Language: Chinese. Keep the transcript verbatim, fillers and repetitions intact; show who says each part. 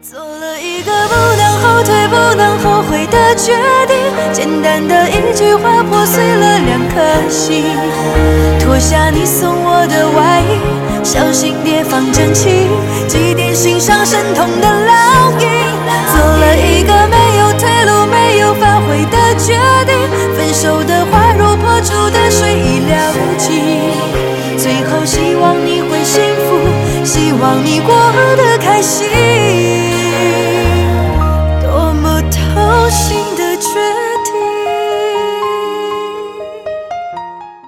Speaker 1: 做了一个不能后退、不能后悔的决定，简单的一句话破碎了两颗心。脱下你送我的外衣，小心叠放整齐，祭奠心上深痛的烙印。做了一个没有退路、没有反悔的决定，分手的话如破竹的水已了尽。最后希望你会幸福，希望你过得开心，多么掏心。